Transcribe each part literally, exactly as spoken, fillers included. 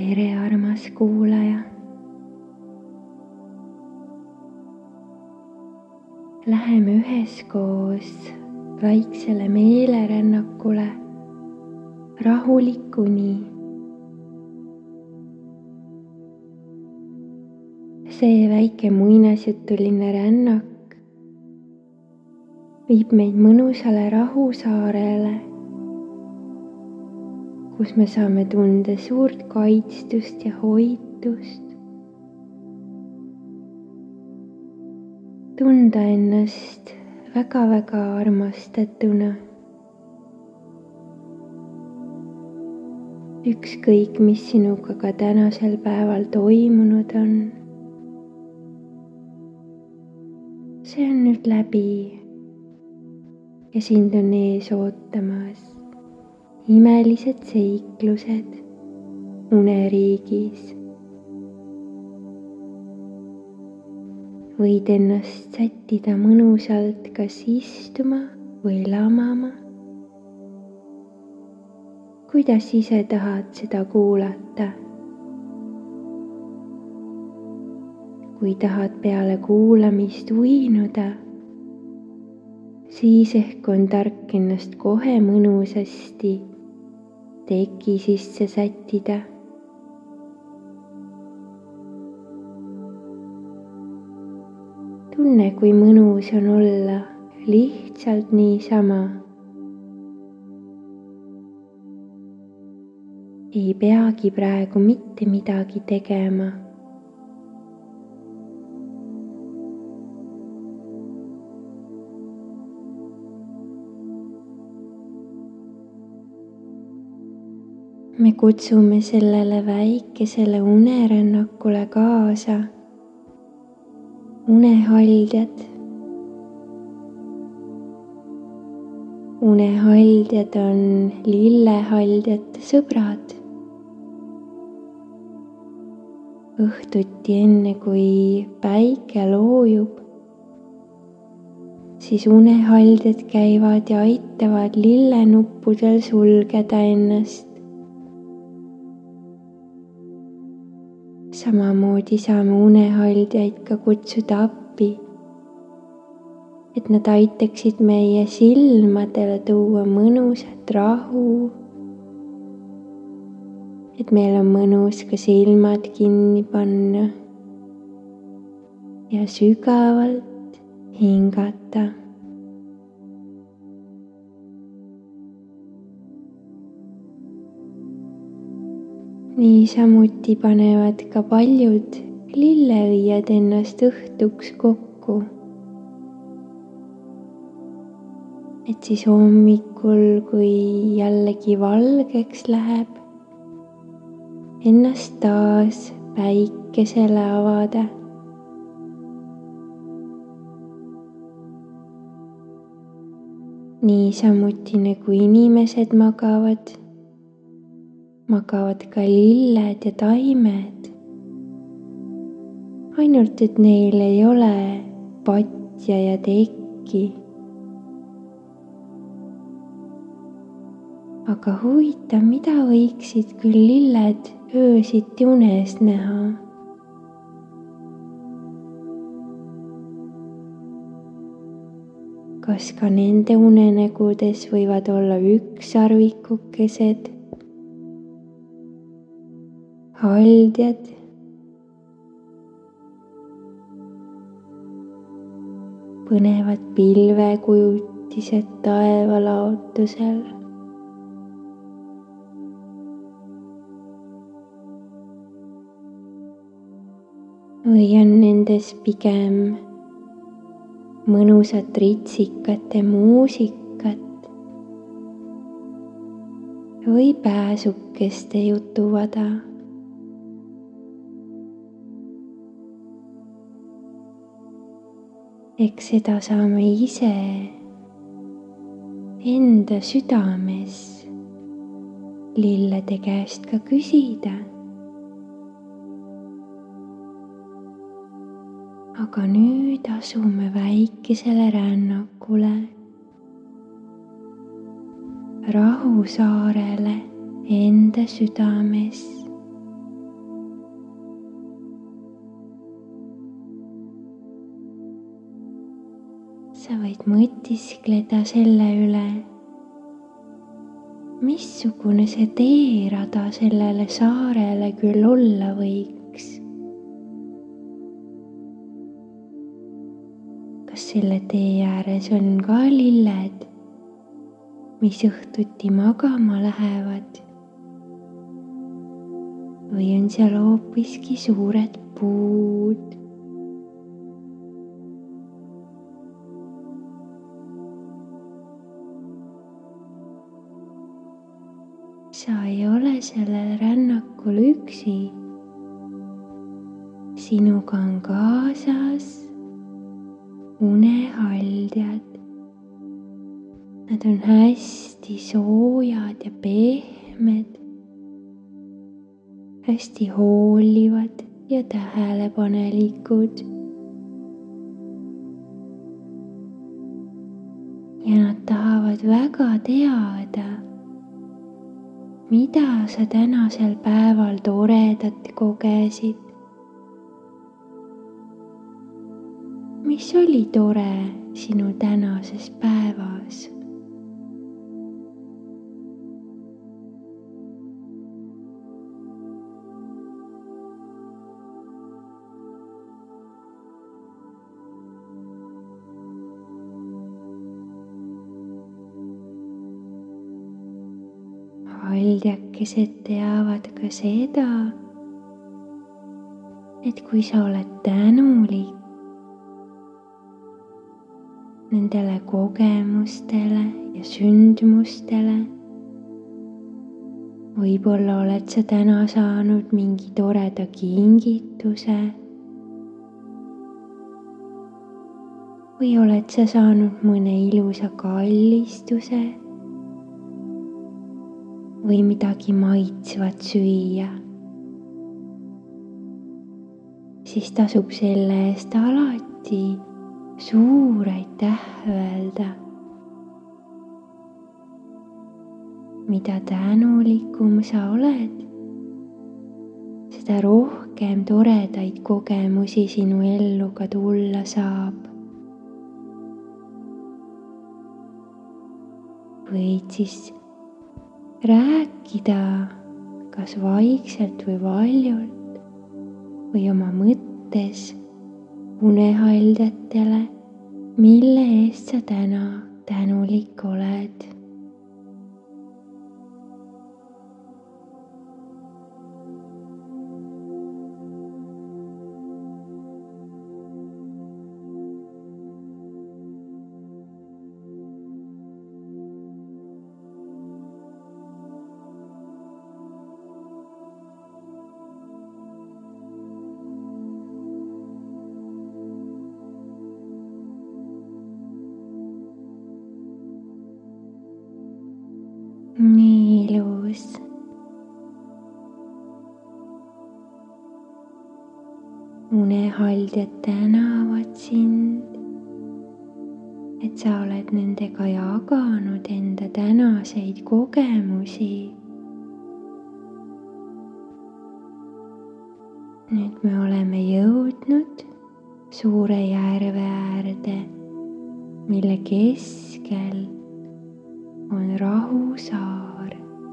tere, armas kuulaja. Läheme üheskoos väiksele meelerännakule rahulikuni. See väike muinasjutuline rännak viib meid mõnusale rahusaarele, kus me saame tunda suurt kaitstust ja hoitust. Tunda ennast väga-väga armastatuna. Ükskõik, mis sinuga ka tänasel päeval toimunud on. See on nüüd läbi ja sind on ees ootamas imelised seiklused uneriigis. Võid ennast sättida mõnusalt kas istuma või lamama. Kuidas ise tahad seda kuulata? Kui tahad peale kuulamist uinuda, siis ehk on tark ennast kohe mõnusasti teki sisse sättida. Tunne, kui mõnus on olla lihtsalt niisama. Ei peagi praegu mitte midagi tegema. Me kutsume sellele väikesele unerännakule kaasa unehaldjad. Unehaldjad on lillehaldjate sõbrad. Õhtuti enne, kui päike loojub, siis unehaldjad käivad ja aitavad lillenuppudel sulgeda ennast. Samamoodi saame unehaldjaid ka kutsuda appi, et nad aitaksid meie silmadele tuua mõnusat rahu, et meil on mõnus ka silmad kinni panna ja sügavalt hingata. Niisamuti panevad ka paljud lilleõied ennast õhtuks kokku, et siis hommikul, kui jällegi valgeks läheb, ennast taas päikesele avada. Niisamuti nagu inimesed magavad, magavad ka lilled ja taimed. Ainult, et neil ei ole patja ja tekki. Aga huvitav, mida võiksid küll lilled öösiti unes näha? Kas ka nende unenägudes võivad olla ükssarvikukesed, haldjad, põnevad pilvekujutised taevalaotusel? Või on nendes pigem mõnusat ritsikate muusikat või pääsukeste jutuvada? Eks seda saame ise enda südames lillede käest ka küsida. Aga nüüd asume väikesele rännakule, rahusaarele enda südames. sa võid mõtiskleda selle üle, missugune see teerada sellele saarele küll olla võiks. Kas selle tee ääres on ka lilled, mis õhtuti magama lähevad? Või on seal hoopiski suured puud? Sa ei ole sellel rännakul üksi. Sinuga on kaasas unehaldjad. Nad on hästi soojad ja pehmed, hästi hoolivad ja tähelepanelikud. Ja nad tahavad väga teada, mida sa tänasel päeval toredat kogesid. Mis oli tore sinu tänases päevas? Haldjakesed teavad ka seda, et kui sa oled tänulik nendele kogemustele ja sündmustele, võib-olla oled sa täna saanud mingi toreda kingituse või oled sa saanud mõne ilusa kallistuse või midagi maitsvat süüa, siis tasub selle eest alati suur aitäh öelda. Mida tänulikum sa oled, seda rohkem toredaid kogemusi sinu ellu ka tulla saab. Võid siis rääkida kas vaikselt või valjult või oma mõttes unehaldjatele, mille eest sa täna tänulik oled. Nii ilus. Unehaldjad tänavad sind, et sa oled nendega jaganud enda tänaseid kogemusi. Nüüd me oleme jõudnud suure järve äärde, mille keskel on rahusaar.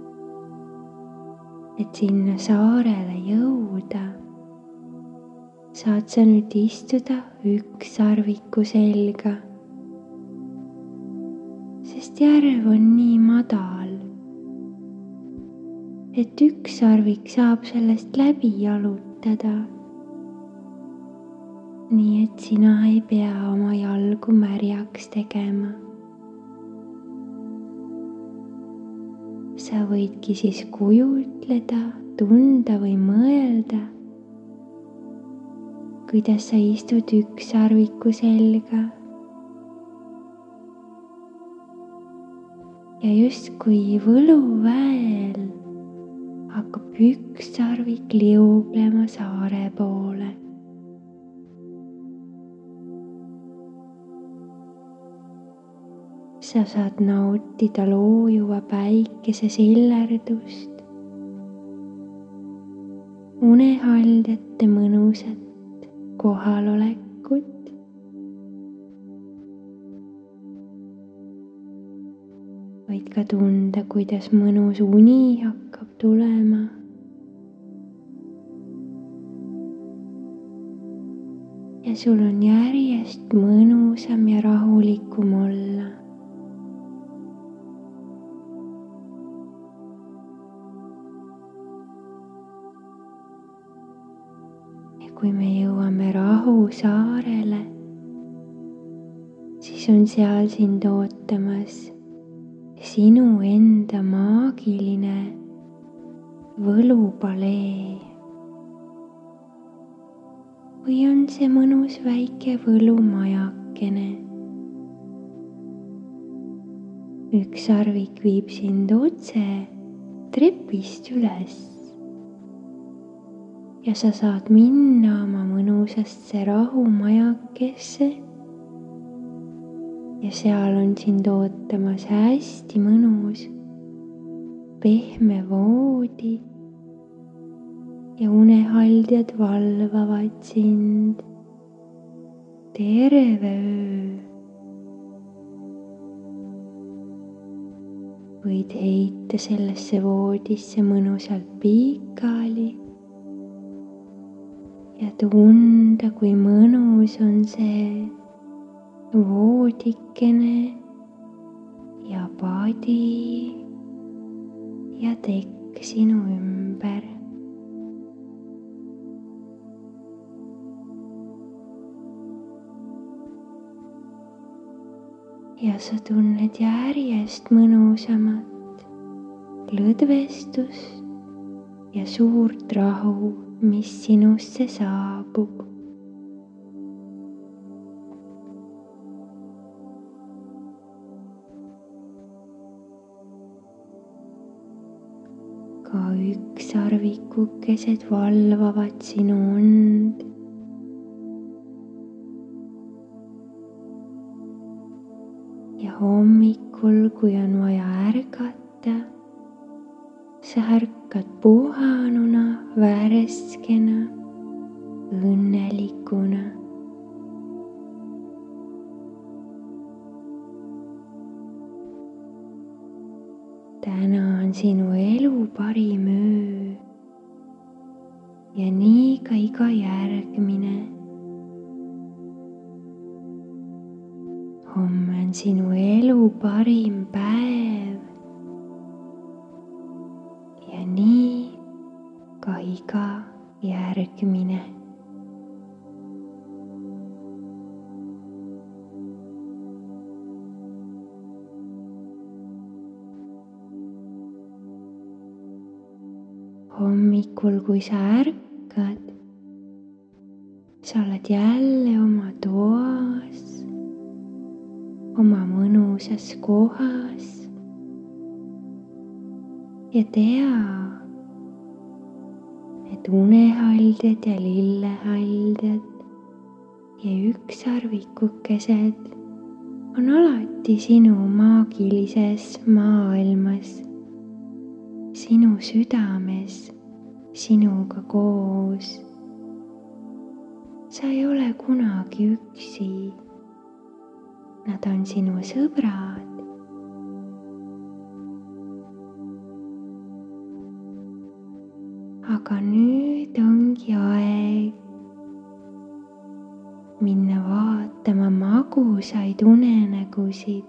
Et sinna saarele jõuda, saad sa nüüd istuda ükssarviku selga, sest järv on nii madal, et ükssarvik saab sellest läbi jalutada, nii et sina ei pea oma jalgu märjaks tegema. Sa võidki siis kujutleda, tunda või mõelda, kuidas sa istud ükssarviku selga ja justkui võluväel hakkab ükssarvik liuglema saare poole. Sa saad nautida loojuva päikese sillerdust, unehaldjate mõnusat kohalolekut võid ka tunda, kuidas mõnus uni hakkab tulema. Ja sul on järjest mõnusam ja rahulikum olla. Ja kui me jõuame Rahu saarele, siis on seal sind ootamas sinu enda maagiline võlupalee. Või on see mõnus väike võlumajakene. Üks sarvik viib sind otse trepist üles. Ja sa saad minna oma mõnusasse rahumajakesse. Ja seal on sind ootamas hästi mõnus pehme voodi. Ja unehaldjad valvavad sind terve öö. Võid heita sellesse voodisse mõnusalt pikali ja tunda, kui mõnus on see voodikene ja padi ja tekk sinu ümber. Ja sa tunned järjest mõnusamat lõdvestust ja suurt rahu, mis sinusse saabub. Ka ükssarvikukesed valvavad sinu und. Ja hommikul, kui on vaja ärgata, sa ärkad puhanuna, värskena, õnnelikuna. Täna on sinu elu parim öö ja nii ka iga järgmine. Homme on sinu elu parim päev ja nii ka iga järgmine. Hommikul, kui sa ärkad, sa oled jälle oma toas, oma mõnusas kohas ja tea, et unehaldjad ja lillehaldjad ja ükssarvikukesed on alati sinu maagilises maailmas, sinu südames, sinuga koos. Sa ei ole kunagi üksi. Nad on sinu sõbrad. Aga nüüd ongi aeg minna vaatama magusaid unenägusid.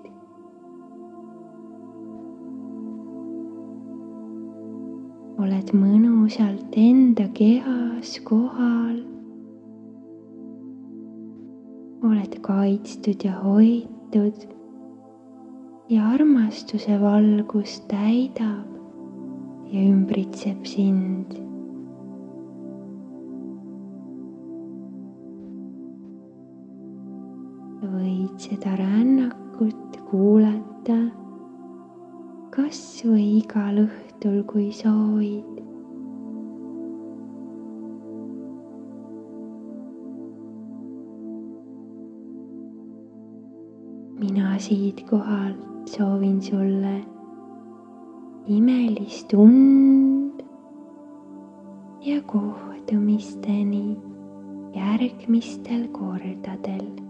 Oled mõnusalt enda kehas kohal. Oled kaitstud ja hoitud ja armastuse valgus täidab ja ümbritseb sind. Võid seda rännakut kuulata kas või igal õhtul, kui soovid. Mina siit kohalt soovin sulle imelist und ja kohtumisteni järgmistel kordadel.